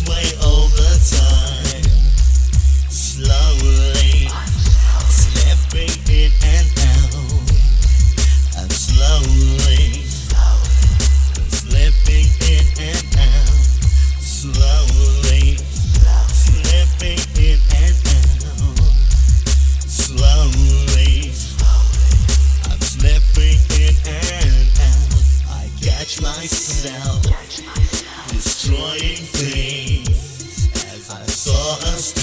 way all the time. Slowly slipping in and out. I'm slowly slipping in and out. Slowly slipping in and out. Slowly I'm slipping in and out. I catch myself destroying things as I saw us